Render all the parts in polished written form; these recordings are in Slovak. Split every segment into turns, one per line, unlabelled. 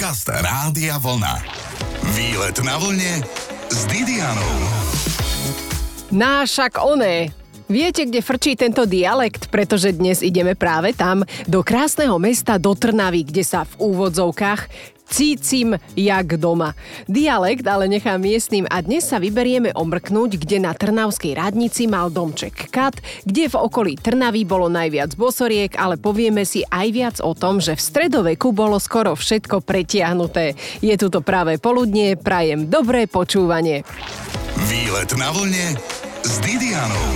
Podcast Rádia Vlna. Výlet na vlne s Didianou.
Však oné. Viete, kde frčí tento dialekt? Pretože dnes ideme práve tam, do krásneho mesta, do Trnavy, kde sa v úvodzovkách cítim jak doma. Dialekt ale nechám miestnym a dnes sa vyberieme omrknúť, kde na Trnavskej radnici mal domček Kat, kde v okolí Trnavy bolo najviac bosoriek, ale povieme si aj viac o tom, že v stredoveku bolo skoro všetko pretiahnuté. Je tu to práve poludnie, prajem dobré počúvanie.
Výlet na vlne s Didianou.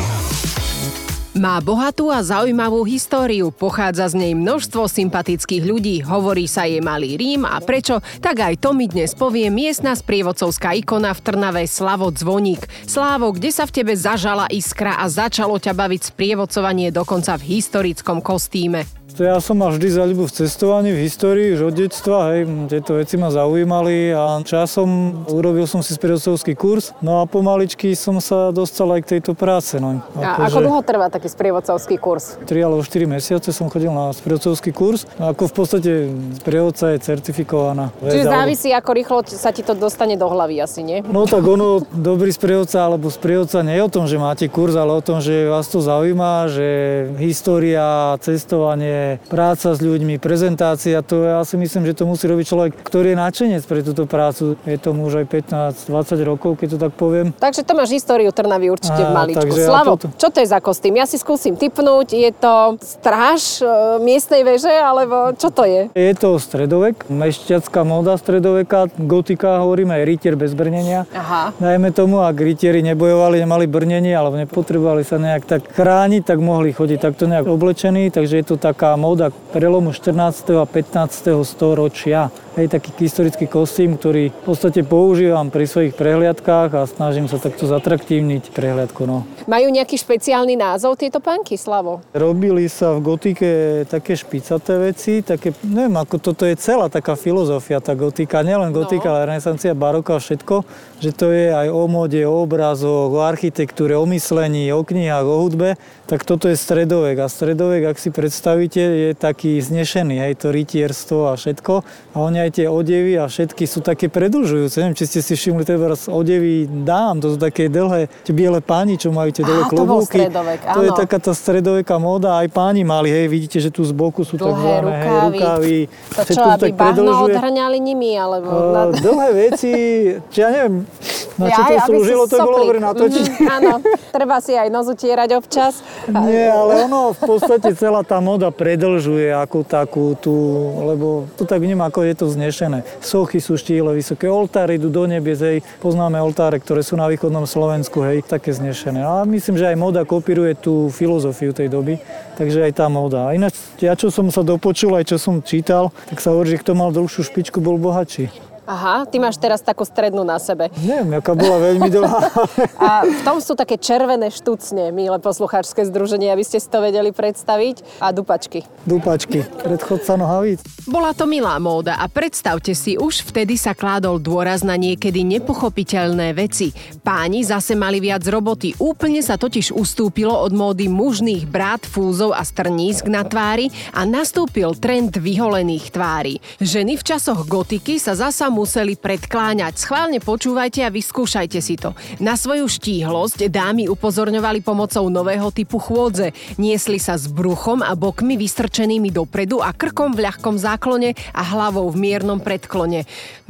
Má bohatú a zaujímavú históriu, pochádza z nej množstvo sympatických ľudí, hovorí sa jej Malý Rím a prečo, tak aj to mi dnes povie miestna sprievodcovská ikona v Trnave Slavo Zvoník. Slávo, kde sa v tebe zažala iskra a začalo ťa baviť sprievodcovanie dokonca v historickom kostýme?
Ja som mal vždy záľubu v cestovaní, v histórii, už od detstva, tieto veci ma zaujímali a časom urobil som si sprievodcovský kurz, no a pomaličky som sa dostal aj k tejto práce. No.
A ako dlho trvá taký sprievodcovský kurz?
3 alebo 4 mesiace som chodil na sprievodcovský kurz, ako v podstate sprievodca je certifikovaná.
Čiže závisí, ako rýchlo sa ti to dostane do hlavy asi, nie?
No tak ono, dobrý sprievodca alebo sprievodca nie je o tom, že máte kurz, ale o tom, že vás to zaujíma, že história, cestovanie, práca s ľuďmi, prezentácia, to ja si myslím, že to musí robiť človek, ktorý je nadšenec pre túto prácu. Je tomu už aj 15-20 rokov, keď to tak poviem. Takže
to máš históriu Trnavy určite v maličku. Slavo, čo to je za kostým? Ja si skúsim tipnúť. Je to stráž miestnej veže, alebo čo to je?
Je to stredovek, mešťacká móda stredoveka, gotika, hovoríme aj rytier bez brnenia.
Aha.
Dajme tomu, ak rytieri nebojovali, nemali brnenie, alebo nepotrebovali sa nejak tak chrániť, tak mohli chodiť takto nejak oblečení, takže je to taká móda prelomu 14. a 15. storočia. Je taký historický kostým, ktorý v podstate používam pri svojich prehliadkách a snažím sa takto zatraktívniť prehliadku. No.
Majú nejaký špeciálny názov tieto pánky, Slavo?
Robili sa v gotike také špicaté veci, také, neviem, ako toto je celá taká filozofia, tá gotika, nielen gotika, ale renesancia, baroka, všetko, že to je aj o móde, o obrazoch, o architektúre, o myslení, o knihách, o hudbe, tak toto je stredovek. A stredovek, ak si predstavíte, je taký znešený, to rytierstvo a všetko. A oni aj tie odevy a všetky sú také predĺžujúce. Neviem, či ste si všimli, teraz odevy dám, to sú také dlhé, tie biele páni, čo majú tie dlhé klobúky. To je taká tá stredoveká móda, aj páni mali, vidíte, že tu z boku sú
dlhé
rukávy.
To čo, aby bahno odhrňali nimi, alebo...
Dlhé veci, či ja neviem, na čo to slúžilo, to bolo dobre natočiť.
Áno, treba si aj nos utierať občas.
Nie, ale ono v podstate celá tá móda predĺžuje ako takú tú, lebo to tak vnímam, ako je to znešené. Sochy sú štíhle, vysoké oltáry idú do nebies, poznáme oltáre, ktoré sú na východnom Slovensku, také znešené. A myslím, že aj móda kopíruje tú filozofiu tej doby, takže aj tá móda. A ináč, ja čo som sa dopočul, aj čo som čítal, tak sa hovorí, že kto mal dlhšiu špičku, bol bohatší.
Aha, ty máš teraz takú strednú na sebe.
Neviem, aká bola veľmi dlhá.
A v tom sú také červené štucne, milé poslucháčske združenie, aby ste si to vedeli predstaviť. A dupačky.
Dupačky, predchodca nohavíc.
Bola to milá móda a predstavte si, už vtedy sa kládol dôraz na niekedy nepochopiteľné veci. Páni zase mali viac roboty. Úplne sa totiž ustúpilo od módy mužných brát, fúzov a strnísk na tvári a nastúpil trend vyholených tvári. Ženy v časoch gotiky sa zasa museli predkláňať. Schválne počúvajte a vyskúšajte si to. Na svoju štíhlosť dámy upozorňovali pomocou nového typu chôdze. Niesli sa s bruchom a bokmi vystrčenými dopredu a krkom v ľahkom záklone a hlavou v miernom predklone.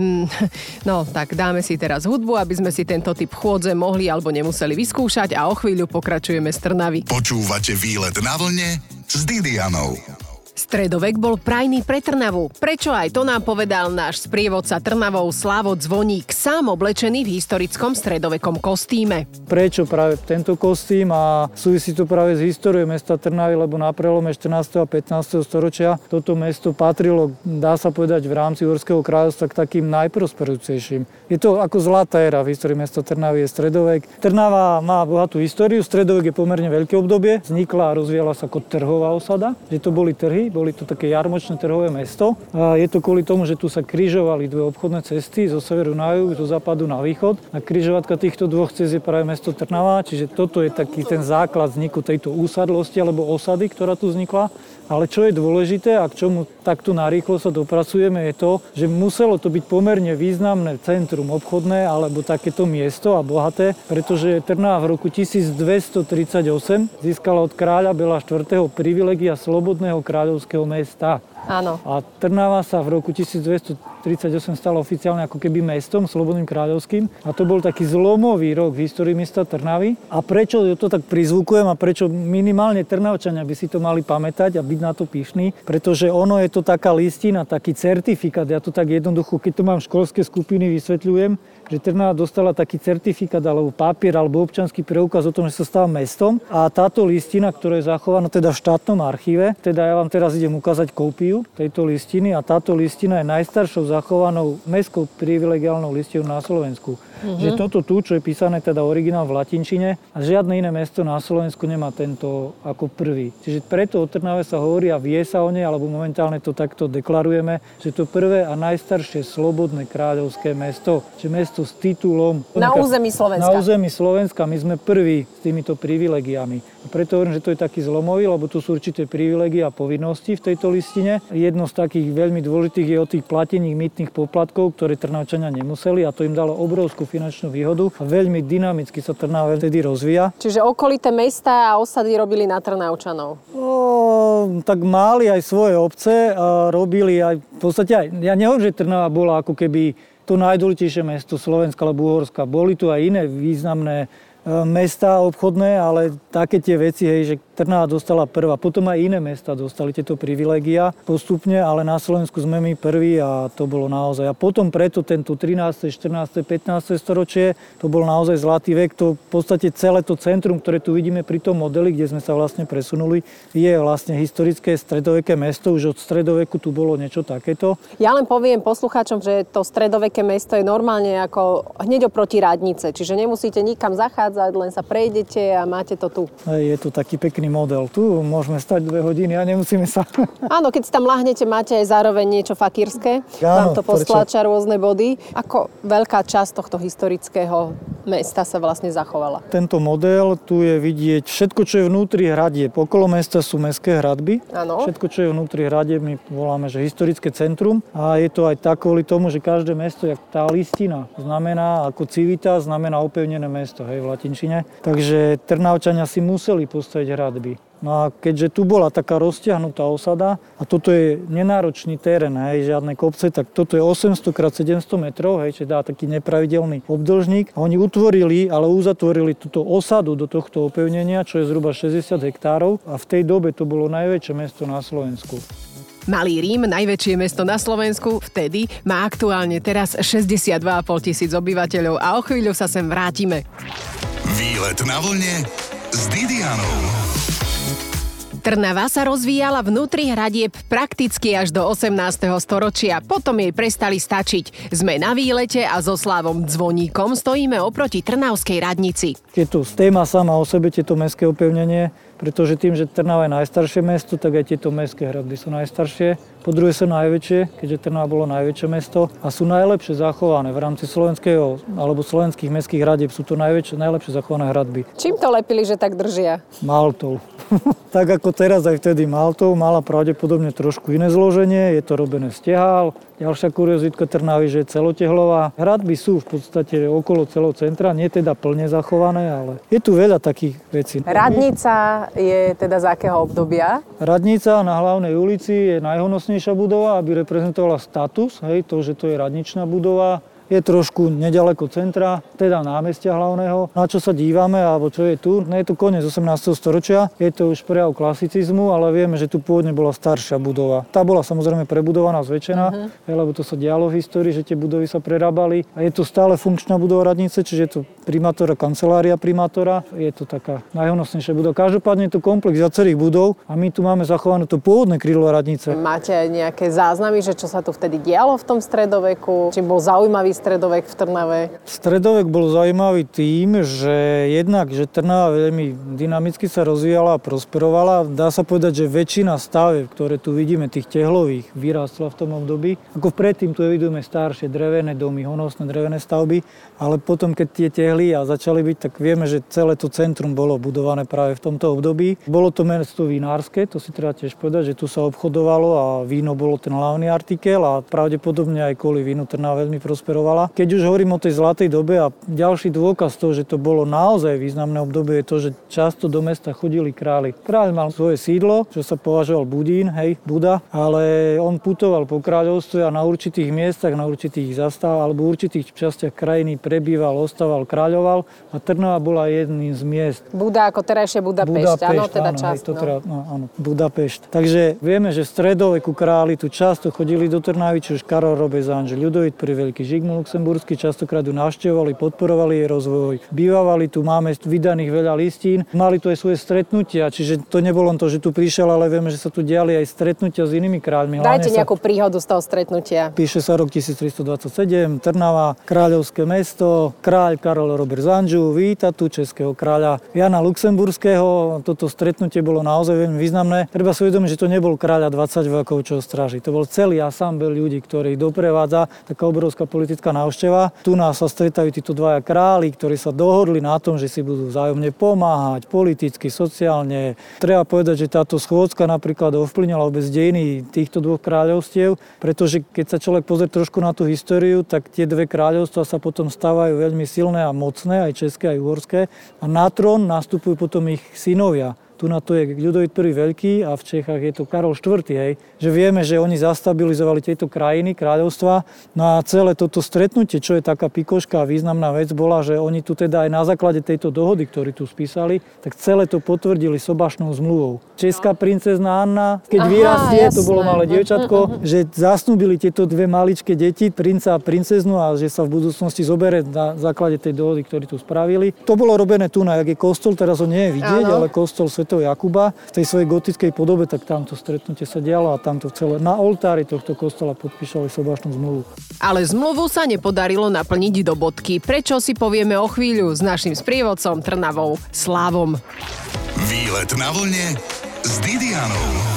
No, tak dáme si teraz hudbu, aby sme si tento typ chôdze mohli alebo nemuseli vyskúšať a o chvíľu pokračujeme z Trnavy.
Počúvate Výlet na vlne s Didianou.
Stredovek bol prajný pre Trnavu. Prečo aj to nám povedal náš sprievodca Trnavou Slavo Zvoník, sám oblečený v historickom stredovekom kostýme.
Prečo práve tento kostým a súvisí to práve s históriou mesta Trnavy, lebo na prelome 14. a 15. storočia toto mesto patrilo, dá sa povedať, v rámci Uhorského kráľovstva k takým najprosperujúcejším. Je to ako zlatá éra v histórii mesta Trnavy je stredovek. Trnava má bohatú históriu, stredovek je pomerne veľké obdobie, vznikla a rozvíjala sa ako trhová osada, že to boli trhy. Boli to také jarmočné trhové mesto. A je to kvôli tomu, že tu sa križovali dve obchodné cesty zo severu na juh, zo západu na východ. A križovatka týchto dvoch cest je práve mesto Trnava, čiže toto je taký ten základ vzniku tejto úsadlosti alebo osady, ktorá tu vznikla. Ale čo je dôležité a k čomu takto narýchlo sa dopracujeme je to, že muselo to byť pomerne významné centrum obchodné alebo takéto miesto a bohaté, pretože Trnava v roku 1238 získala od kráľa Bela IV. Privilégia slobodného kráľovského mesta.
Áno.
A Trnava sa v roku 1238 stala oficiálne ako keby mestom, slobodným kráľovským. A to bol taký zlomový rok v histórii mesta Trnavy. A prečo to tak prizvukujem a prečo minimálne Trnavčania by si to mali pamätať a byť na to pyšní? Pretože ono je to taká listina, taký certifikát. Ja to tak jednoducho, keď to mám v školské skupiny, vysvetľujem, že Trnava dostala taký certifikát alebo papier alebo občiansky preukaz o tom, že sa stala mestom. A táto listina, ktorá je zachovaná teda v štátnom archíve, teda ja vám teraz idem ukázať kópiu tejto listiny a táto listina je najstaršou zachovanou mestskou privilegiálnou listinou na Slovensku. Že toto tu, čo je písané teda originál v latinčine, a žiadne iné mesto na Slovensku nemá tento ako prvý. Čiže preto o Trnave sa hovorí a vie sa o nej, alebo momentálne to takto deklarujeme, že to prvé a najstaršie slobodné kráľovské mesto, že mesto s titulom
na území Slovenska.
Na území Slovenska my sme prví s týmito privilegiami. A preto hovorím, že to je taký zlomový, lebo tu sú určité privilégie a povinnosti v tejto listine. Jedno z takých veľmi dôležitých je o tých platených mýtnych poplatkov, ktoré Trnavčania nemuseli a to im dalo obrovskú finančnú výhodu a veľmi dynamicky sa Trnava vtedy rozvíja.
Čiže okolité mestá a osady robili na Trnavčanov?
Tak mali aj svoje obce a robili aj, v podstate aj, ja nehovorím, že Trnava bola ako keby to najdôležitejšie mesto Slovenska alebo Uhorska. Boli tu aj iné významné mestá obchodné, ale také tie veci, hej, že Trnava dostala prvá. Potom aj iné mestá dostali tieto privilégia postupne, ale na Slovensku sme my prví a to bolo naozaj. A potom preto tento 13., 14., 15. storočie, to bol naozaj zlatý vek. To v podstate celé to centrum, ktoré tu vidíme pri tom modeli, kde sme sa vlastne presunuli, je vlastne historické stredoveké mesto. Už od stredoveku tu bolo niečo takéto.
Ja len poviem poslucháčom, že to stredoveké mesto je normálne ako hneď oproti radnice. Čiže nemusíte nikam zachádzať, len sa prejdete a máte to tu.
Je to taký pekný model. Tu môžeme stať 2 hodiny a nemusíme sa...
Áno, keď si tam lahnete, máte aj zároveň niečo fakírske. Vám to postláča rôzne body. Ako veľká časť tohto historického mesta sa vlastne zachovala?
Tento model, tu je vidieť všetko, čo je vnútri hradieb. Okolo mesta sú mestské hradby.
Áno.
Všetko, čo je vnútri hradieb, my voláme, že historické centrum. A je to aj tak kvôli tomu, že každé mesto, jak tá listina, znamená ako civita, znamená opevnené mesto, hej, v latinčine. Takže Trnavčania si museli postaviť hradby. No a keďže tu bola taká roztiahnutá osada a toto je nenáročný terén, hej, žiadne kopce, tak toto je 800 x 700 metrov, hej, čiže dá taký nepravidelný obdĺžnik. A oni utvorili, ale uzatvorili túto osadu do tohto opevnenia, čo je zhruba 60 hektárov a v tej dobe to bolo najväčšie mesto na Slovensku.
Malý Rím, najväčšie mesto na Slovensku, vtedy má aktuálne teraz 62 500 obyvateľov a o chvíľu sa sem vrátime.
Výlet na vlne s Didianou.
Trnava sa rozvíjala vnútri hradieb prakticky až do 18. storočia. Potom jej prestali stačiť. Sme na výlete a so Slávom Dzvoníkom stojíme oproti Trnavskej radnici.
Je tu téma sama o sebe, tieto mestské opevnenie, pretože tým, že Trnava je najstaršie mesto, tak aj tieto mestské hradby sú najstaršie. Po druhé sú najväčšie, keďže Trnava bolo najväčšie mesto a sú najlepšie zachované v rámci slovenského alebo slovenských mestských hradieb sú to najlepšie zachované hradby.
Čím to lepili, že tak držia?
Maltou. Tak ako teraz aj vtedy maltou, mala pravdepodobne trošku iné zloženie, je to robené z tehál. Ďalšia kuriozitka Trnavy, že je celotehlová. Hradby sú v podstate okolo celého centra, nie teda plne zachované, ale je tu veľa takých vecí.
Radnica je teda z akého obdobia?
Radnica na Hlavnej ulici je najhonosnejšia budova, aby reprezentovala status, hej, to, že to je radničná budova. Je trošku nedaleko centra, teda námestia hlavného. Na čo sa dívame, alebo čo je tu? Nie je to koniec 18. storočia, je to už prejav klasicizmu, ale vieme, že tu pôvodne bola staršia budova. Tá bola samozrejme prebudovaná, zväčšená, lebo to sa dialo v histórii, že tie budovy sa prerábali. A je to stále funkčná budova radnice, čiže je to primátora, kancelária primátora. Je to taká najhonosnejšia budova. Každopádne je to komplex viacerých budov a my tu máme zachované to pôvodné krídlo radnice.
Máte nejaké záznamy, že čo sa tu vtedy dialo v tom stredoveku? Či bol zaujímavý stredovek v Trnave?
Stredovek bol zaujímavý tým, že jednak, že Trnava veľmi dynamicky sa rozvíjala a prosperovala. Dá sa povedať, že väčšina stavieb, ktoré tu vidíme, tých tehlových, vyrástla v tom období. Ako predtým tu evidujeme staršie drevené domy, honosné drevené stavby, ale potom, keď tie tehly a začali byť, tak vieme, že celé to centrum bolo budované práve v tomto období. Bolo to mesto vinárske, to si treba tiež povedať, že tu sa obchodovalo a víno bolo ten hlavný artikel a pravdepodobne aj kvôli vínu Trnava veľmi prosperovala. Keď už hovorím o tej zlatej dobe a ďalší dôkaz toho, že to bolo naozaj významné obdobie, je to, že často do mesta chodili králi. Kráľ mal svoje sídlo, čo sa považoval Budín, Buda, ale on putoval po kráľovstve a na určitých miestach, na určitých zastávach alebo určitých častiach krajiny prebýval, ostával, kráľoval a Trnava bola jedným z miest.
Buda ako terajšia Budapešť, áno, teda časť.
Áno, Budapešť. Takže vieme, že v stredoveku králi tu často chodili do Trnavy, či už Karol Robezánže, Ľudovít I Veľký, Žigmund Luxemburský, častokrát ju navštevovali, podporovali jej rozvoj. Bývali tu, máme vydaných veľa listín, mali tu aj svoje stretnutia, čiže to nebolo len to, že tu prišiel, ale vieme, že sa tu diali aj stretnutia s inými kráľmi.
Dajte nejakú príhodu z toho stretnutia.
Píše sa rok 1327, Trnava, kráľovské mesto, kráľ Karol Robert Zanžu víta tu českého kráľa Jana Luxemburského. Toto stretnutie bolo naozaj veľmi významné. Treba si uvedomiť, že to nebol kráľ a 20 vojakov, čo stráži. To bol celý asambel ľudí, ktorých doprevádza taká obrovská politická návšteva. Tu nás sa stretajú títo dvaja králi, ktorí sa dohodli na tom, že si budú vzájomne pomáhať politicky, sociálne. Treba povedať, že táto schôdzka napríklad ovplyvnila vôbec dejiny týchto dvoch kráľovstiev, pretože keď sa človek pozrie trošku na tú históriu, tak tie dve kráľovstvá sa potom stávajú veľmi silné a mocné, aj české, aj uhorské. A na trón nastupujú potom ich synovia. Tu na to je Ľudovít I Veľký a v Čechách je to Karol IV. Že vieme, že oni zastabilizovali tieto krajiny, kráľovstva. No a celé toto stretnutie, čo je taká pikoška a významná vec, bola, že oni tu teda aj na základe tejto dohody, ktorú tu spísali, tak celé to potvrdili sobašnou zmluvou. Česká princezna Anna, keď vyrastie, to bolo malé dievčatko, že zasnúbili tieto dve maličké deti, princa a princeznu a že sa v budúcnosti zobere na základe tej dohody, ktorú tu spravili. To bolo robené tu na, jak je kostol, teraz ho nie je vidieť, ale kostol svätého Jakuba v tej svojej gotickej podobe, tak tamto stretnutie sa dialo a tamto celé na oltári tohto kostola podpísali sobašnú zmluvu.
Ale zmluvu sa nepodarilo naplniť do bodky. Prečo si povieme o chvíľu s naším sprievodcom Trnavou Slavom.
Výlet na vlne s Didianou.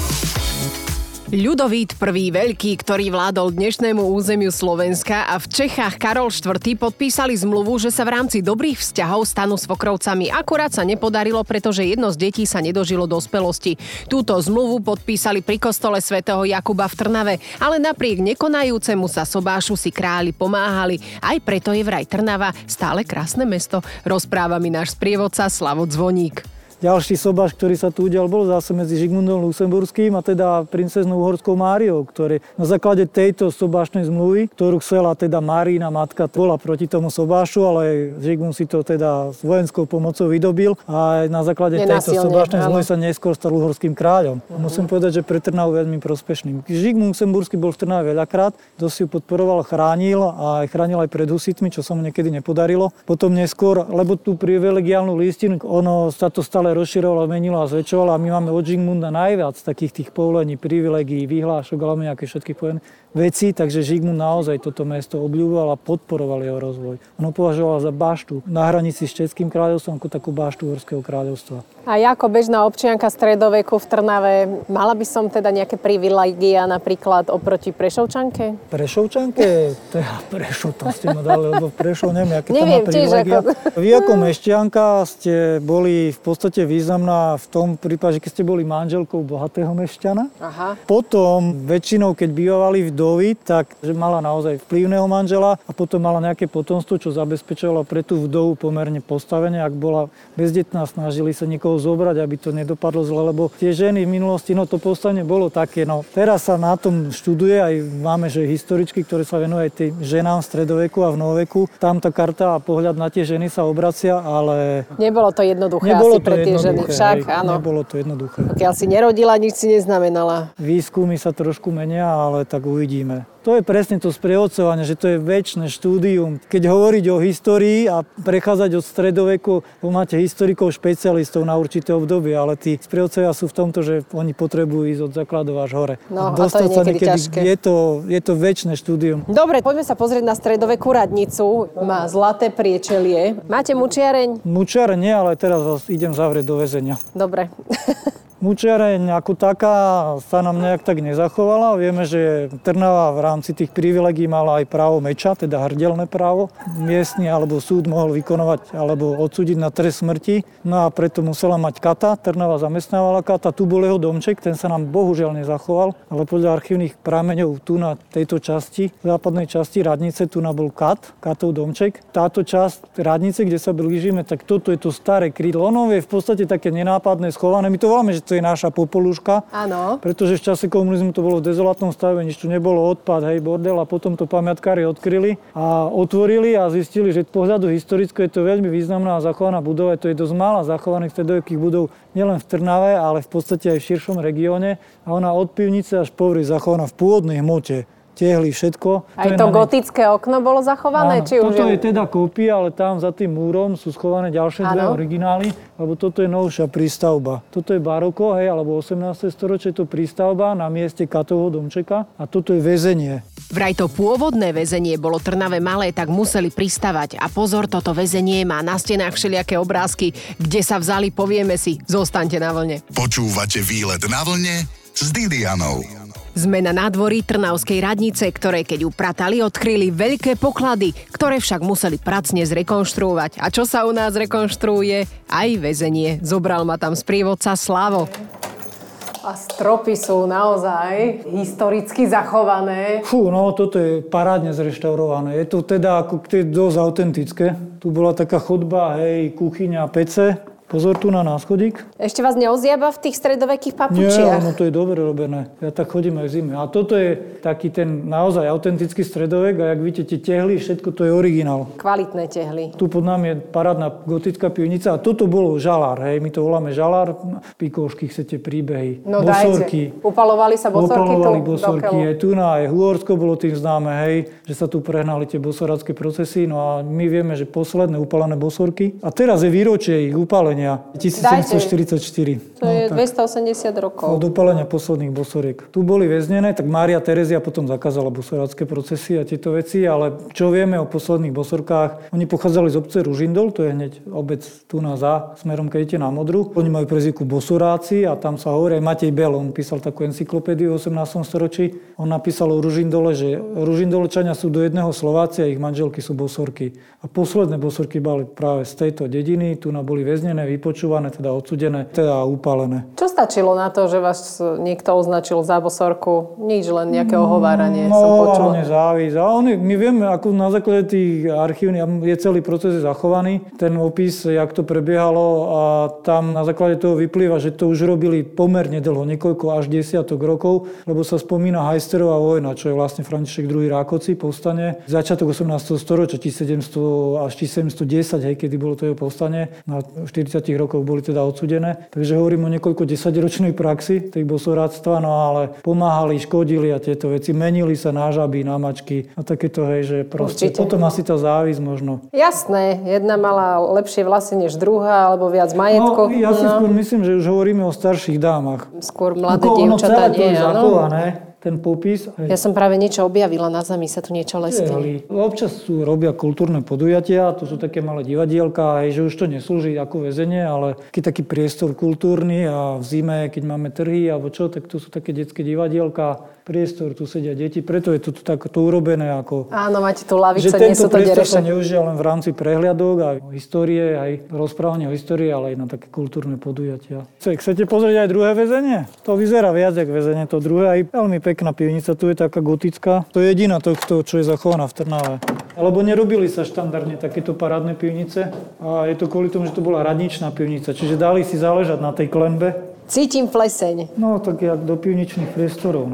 Ľudovít I Veľký, ktorý vládol dnešnému územiu Slovenska a v Čechách Karol IV. Podpísali zmluvu, že sa v rámci dobrých vzťahov stanú svokrovcami. Akurát sa nepodarilo, pretože jedno z detí sa nedožilo dospelosti. Túto zmluvu podpísali pri kostole svätého Jakuba v Trnave, ale napriek nekonajúcemu sa sobášu si králi pomáhali. Aj preto je vraj Trnava stále krásne mesto. Rozpráva mi náš sprievodca Slavo Zvoník.
Ďalší sobáš, ktorý sa tu udial, bol zase medzi Žigmundom Luxemburským a teda princeznou uhorskou Máriou, ktoré na základe tejto sobášnej zmluvy, ktorú chcela teda Máriina matka, bola proti tomu sobášu, ale Žigmund si to teda s vojenskou pomocou vydobil a na základe tejto sobášnej zmluvy sa neskôr stal uhorským kráľom. Musím povedať, že pre Trnavu veľmi prospešným. Žigmund Luxemburský bol v Trnave veľakrát, dosť ju podporoval, chránil aj pred husitmi, čo sa mu niekedy nepodarilo. Potom neskôr, lebo tú privilegiálnu listinu, ono sa to stále rozširovalo, menilo a zväčšovalo a my máme od Žigmunda najviac takých tých povolení, privilegií, vyhlášok, ale nejaké všetky veci, takže Žigmund naozaj toto mesto obľúboval a podporoval jeho rozvoj. On ho považoval za baštu na hranici s Českým kráľovstvom ako takú baštu uhorského kráľovstva.
A ja ako bežná občianka stredoveku v Trnave, mala by som teda nejaké privilégia napríklad oproti Prešovčanke?
Prešovčanke? Prešov, to ste ma dali, lebo Prešov neviem, aké tam má privilégia. Vy ako mešťanka ste boli v podstate významná v tom prípade, že keď ste boli manželkou bohatého mešťana. Aha. Potom väčšinou, keď bývali vdovy, tak že mala naozaj vplyvného manžela a potom mala nejaké potomstvo, čo zabezpečovalo pre tú vdovu pomerne postavenie. Ak bola bezdetná, snažili sa niekoho zobrať, aby to nedopadlo zle, lebo tie ženy v minulosti, to postavenie bolo také. Teraz sa na tom študuje, aj máme, že historičky, ktoré sa venujú aj tým ženám v stredoveku a v novoveku. Tam tá karta a pohľad na tie ženy sa obracia, ale
nebolo to jednoduché pre tie ženy však, áno.
Nebolo to jednoduché.
Pokiaľ si nerodila, nič si neznamenala.
Výskumy sa trošku menia, ale tak uvidíme. To je presne to sprievodcovanie, že to je večné štúdium. Keď hovoriť o histórii a prechádzať od stredoveku, máte historikov, špecialistov na určité obdobie, ale tí sprievodcovia sú v tomto, že oni potrebujú ísť od základov až hore.
No, a to je niekedy ťažké.
Je to večné štúdium.
Dobre, poďme sa pozrieť na stredovekú radnicu. Má zlaté priečelie. Máte mučiareň?
Mučiareň nie, ale teraz vás idem zavrieť do väzenia.
Dobre.
Mučiareň ako taká sa nám nejak tak nezachovala. Vieme, že Trnava v rámci tých privilegií mala aj právo meča, teda hrdelné právo. Miestny alebo súd mohol vykonovať alebo odsúdiť na trest smrti. No a preto musela mať kata. Trnava zamestnávala kata. Tu bol jeho domček, ten sa nám bohužiaľ nezachoval. Ale podľa archívnych prameňov tu na tejto časti, západnej časti radnice, tu na bol katov domček. Táto časť radnice, kde sa blížime, tak toto je to staré krídlo. Ono je v podstate také nenápadné, schované. My to voláme, že to je naša popoluška.
Áno.
Pretože v čase komunizmu to bolo v dezolátnom stave, nič tu nebolo, odpad, hej, bordel, a potom to pamiatkári odkryli a otvorili a zistili, že z pohľadu historického je to veľmi významná a zachovaná budova. To je dosť mála zachovaných stredovekých budov nielen v Trnave, ale v podstate aj v širšom regióne. A ona od pivnice až po vrch zachovaná v pôvodnej hmote. Tehly, všetko.
Aj to gotické okno bolo zachované?
Áno,
či už
toto je teda kópia, ale tam za tým múrom sú schované ďalšie dve originály, lebo toto je novšia prístavba. Toto je baroko, hej, alebo 18. storočie, to prístavba na mieste katovho domčeka a toto je väzenie.
Vraj to pôvodné väzenie bolo Trnave malé, tak museli pristavať. A pozor, toto väzenie má na stenách všelijaké obrázky. Kde sa vzali, povieme si. Zostaňte na vlne.
Počúvate Výlet na vlne s Didianou.
Sme na nádvorí Trnavskej radnice, ktoré keď upratali, odkryli veľké poklady, ktoré však museli pracne zrekonštruovať. A čo sa u nás rekonštruuje? Aj väzenie. Zobral ma tam sprievodca Slavo. A stropy sú naozaj historicky zachované.
Fú, no toto je parádne zreštaurované. Je to teda ako dosť autentické. Tu bola taká chodba, hej, kuchyňa, pece. Pozor tu na náschodík.
Ešte vás neoziaba v tých stredovekých
Nie,
papučiach?
no to je dobre robené. Ja tak chodím aj v zime. A toto je taký ten naozaj autentický stredovek a jak vidíte, tie tehly, všetko to je originál.
Kvalitné tehly.
Tu pod nami je parádna gotická pivnica a toto bolo žalár, hej. My to voláme žalár. Pikošky chcete príbehy.
No
bosorky.
dajte. Upalovali sa bosorky tu?
Upalovali bosorky. Aj tu aj Uhorsko bolo tým známe, hej, že sa tu prehnali tie bosorácké procesy. No a my vieme, že posledné upalené bosorky. A teraz je výročie ich upálenia. 1744.
To je 280 rokov.
Od upálenia posledných bosoriek. Tu boli väznené, tak Mária Terezia potom zakázala bosorácké procesy a tieto veci, ale čo vieme o posledných bosorkách, oni pochádzali z obce Ružindol, to je hneď obec tu na za, smerom keď idete na Modru. Oni majú prezývku bosoráci a tam sa hovorí, aj Matej Bel, on písal takú encyklopédiu v 18. storočí. On napísal o Ružindole, že Ružindolčania sú do jedného Slováci a ich manželky sú bosorky. A posledné bosorky boli práve z tejto dediny, tu boli väznené, vypočúvané, teda odsudené, teda upálené.
Čo stačilo na to, že vás niekto označil za bosorku? Nič, len nejaké ohováranie
no,
som počula.
No, závisť. A my vieme, ako na základe tých archívnych, je celý proces zachovaný, ten opis, jak to prebiehalo a tam na základe toho vyplýva, že to už robili pomerne dlho, niekoľko až desiatok rokov, lebo sa spomína Hajsterová vojna, čo je vlastne František II. Rákoci, povstanie. Začiatok 18. storočia, 1700 až 1710, hej, kedy bolo to jeho povstanie. Na 40 rokov boli teda odsudené. Takže hovorím o niekoľko desaťročnej praxi tej bosoráctva, no ale pomáhali, škodili a tieto veci. Menili sa na žaby, na mačky a takéto, hej, že proste.
Určite.
Potom asi tá závisť možno.
Jasné, jedna mala lepšie vlasy než druhá, alebo viac majetku.
No, ja si skôr myslím, že už hovoríme o starších dámach.
Skôr mladé dievčatá nie, áno.
Ten popis.
Ja som práve niečo objavila, na zemi sa tu niečo leskne.
Občas robia kultúrne podujatia, to sú také malé divadielka, aj že už to neslúži ako väzenie, ale keď taký priestor kultúrny a v zime, keď máme trhy alebo čo, tak tu sú také detské divadielka, priestor, tu sedia deti, preto je to takto urobené ako...
Áno, máte tu lavice, nie sú to dereše. Že tento priestor sa neužíva len v rámci prehliadok a histórie, aj rozprávania o histórii, ale aj na také kultúrne podujatia. Chcete pozrieť aj druhé väzenie? To vyzerá viac ako väzenie, to druhé, aj veľmi pekná pivnica, tu je taká gotická. To je jediná tohto, čo je zachovaná v Trnave. Alebo nerobili sa štandardne takéto parádne pivnice a je to kvôli tomu, že to bola radničná pivnica, čiže dali si záležať na tej klenbe. Cítim pleseň.
No, tak jak do pivničných priestorov, no.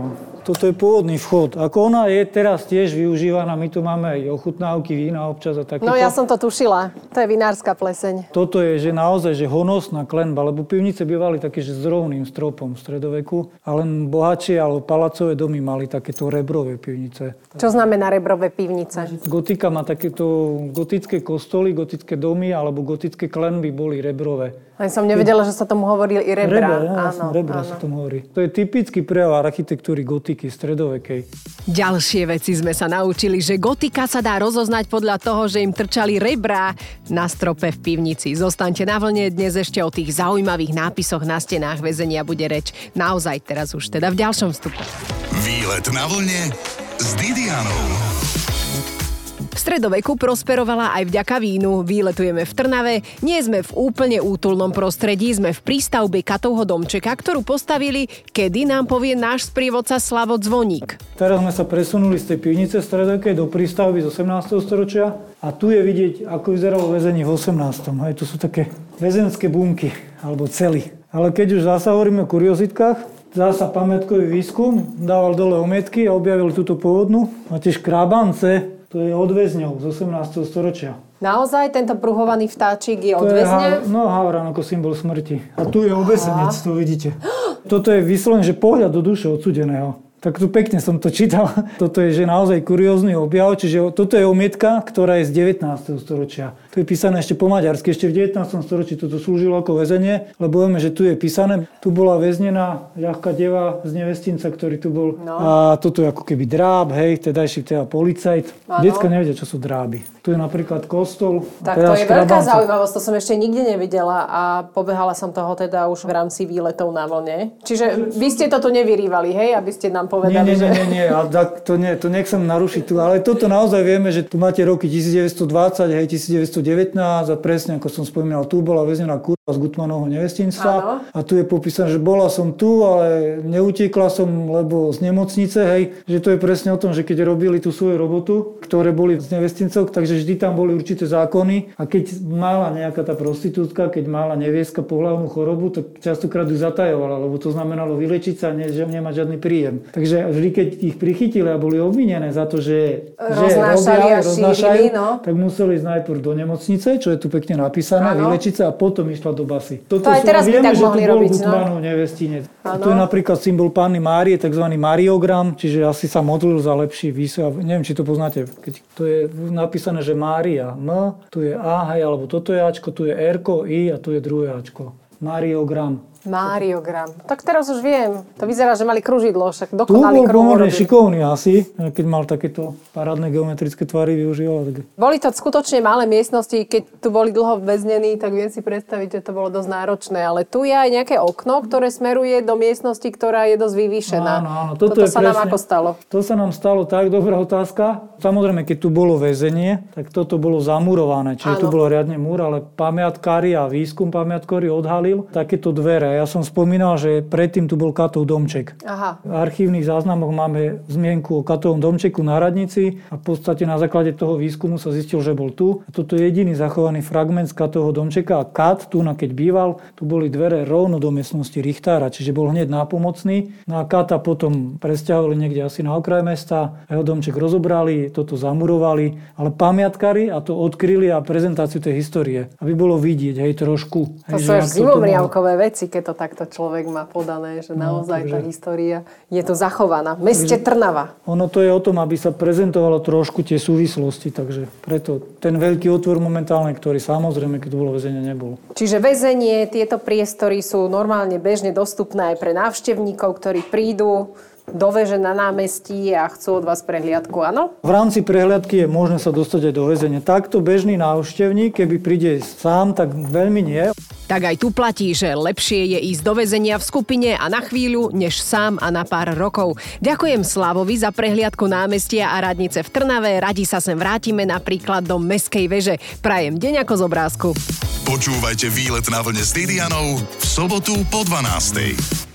toto je pôvodný vchod. Ako ona je teraz tiež využívaná, my tu máme aj ochutnávky vína občas a takéto.
No ja som to tušila, to je vinárska pleseň.
Toto je že naozaj že honosná klenba, lebo pivnice bývali také, že s rovným stropom v stredoveku, a len bohatšie alebo palacové domy mali takéto rebrové pivnice.
Čo znamená rebrové pivnice?
Gotika má takéto gotické kostoly, gotické domy alebo gotické klenby boli rebrové.
Len som nevedela, že sa tomu hovorí i rebra.
Rebra sa tomu hovorí. To je typický prejav architektúry gotiky stredovekej.
Ďalšie veci sme sa naučili, že gotika sa dá rozoznať podľa toho, že im trčali rebrá na strope v pivnici. Zostaňte na vlne, dnes ešte o tých zaujímavých nápisoch na stenách väzenia bude reč. Naozaj teraz už teda v ďalšom vstupe.
Výlet na vlne s Didianou.
V stredoveku prosperovala aj vďaka vínu. Výletujeme v Trnave, nie sme v úplne útulnom prostredí, sme v prístavbe Katovho domčeka, ktorú postavili, kedy nám povie náš sprievodca Slavo Zvoník.
Teraz sme sa presunuli z tej pivnice stredovekej do prístavby z 18. storočia a tu je vidieť, ako vyzeralo väzenie v 18. Hej, tu sú také väzenské bunky alebo cely. Ale keď už zasa hovoríme o kuriozitkách, zasa pamätkový výskum dával dole omietky a objavili túto pôvodnú. A tiež krábance, to je od väzňov z 18. storočia.
Naozaj tento pruhovaný vtáčik je od väzňa?
No, havran ako symbol smrti. A tu je obesenec, to vidíte. Toto je vyslovene, že pohľad do duše odsúdeného. Tak tu pekne som to čítal. Toto je že naozaj kuriózny objav, čiže toto je omietka, ktorá je z 19. storočia. To je písané ešte po maďarsky. Ešte v 19. storočí toto slúžilo ako väzenie, lebo vieme, že tu je písané. Tu bola väznená ľahká deva z nevestinca, ktorý tu bol. No. A toto je ako keby dráb, hej, tedajší teda policajt. Decka nevedia, čo sú dráby. Tu je napríklad kostol.
Tak to je veľká zaujímavosť, to som ešte nikde nevidela a pobehala som toho teda už v rámci výletov na vlne. Čiže vy ste to tu nevyrývali, hej, aby ste nám povedali,
Nie, a to nechcem narušiť tu, ale toto naozaj vieme, že tu máte roky 1920, hej, 1919 a presne, ako som spomínal, tu bola väznená kurva z Gutmanovho nevestinstva. A tu je popísané, že bola som tu, ale neutekla som, lebo z nemocnice, hej, že to je presne o tom, že keď robili tú svoju robotu, ktoré boli z nevestincov, takže vždy tam boli určité zákony a keď mala nejaká tá prostitútka, keď mala nevieska pohlavnú chorobu, tak častokrát ju zatajovala, lebo to znamenalo vylečiť sa a nemať žiadny príjem. Takže vždy, keď ich prichytili a boli obvinené za to, že roznášajú, tak museli ísť najprv do nemocnice, čo je tu pekne napísané, vylečiť sa a potom išla do basy.
Toto aj teraz by tak mohli robiť.
Gutmanov nevestinec. Tu je napríklad symbol Panny Márie, takzvaný Mariogram, čiže asi sa modlil za lepší výsov. Neviem, či to poznáte, keď to je napísané, že Mária M, tu je A, hej, alebo toto je Ačko, tu je Rko, I a tu je druhé Ačko. Mariogram.
Tak teraz už viem. To vyzerá, že mali kružidlo, však dokonalý kruh.
Tu bol pomerne šikovný asi, keď mal takéto parádne geometrické tvary využíval.
Boli to skutočne malé miestnosti, keď tu boli dlho väznení, tak viem si predstaviť, že to bolo dosť náročné. Ale tu je aj nejaké okno, ktoré smeruje do miestnosti, ktorá je dosť vyvýšená.
Áno.
Toto sa nám ako stalo?
To sa nám stalo tak, dobrá otázka. Samozrejme, keď tu bolo väzenie, tak toto bolo zamurované. Čiže tu bolo riadne múr, ale pamiatkári a výskum pamiatkári odhalil takéto dvere. Ja som spomínal, že predtým tu bol Katov domček.
Aha.
V archívnych záznamoch máme zmienku o Katovom domčeku na radnici a v podstate na základe toho výskumu sa zistil, že bol tu. A toto je jediný zachovaný fragment z Katovho domčeka a Kat, tu keď býval, tu boli dvere rovno do miestnosti Richtára, čiže bol hneď nápomocný. No a Kata potom presťahovali niekde asi na okraj mesta, jeho domček rozobrali, toto zamurovali, ale pamiatkári a to odkryli a prezentáciu tej histórie, aby bolo vidieť, hej, trošku.
To sú až zimomriavkové veci, keď to takto človek má podané, že naozaj tá história je tu zachovaná. V meste Trnava.
Ono to je o tom, aby sa prezentovalo trošku tie súvislosti, takže preto ten veľký otvor momentálne, ktorý samozrejme, keď to bolo väzenie, nebol.
Čiže väzenie, tieto priestory sú normálne bežne dostupné aj pre návštevníkov, ktorí prídu do veže na námestí a chcú od vás prehliadku, áno?
V rámci prehliadky je možné sa dostať aj do väzenia. Takto bežný návštevník, keby príde sám, tak veľmi nie.
Tak aj tu platí, že lepšie je ísť do väzenia v skupine a na chvíľu, než sám a na pár rokov. Ďakujem Slavovi za prehliadku námestia a radnice v Trnave. Radi sa sem vrátime napríklad do Mestskej veže. Prajem deň ako z obrázku.
Počúvajte Výlet na vlne s Didianou v sobotu po 12:00.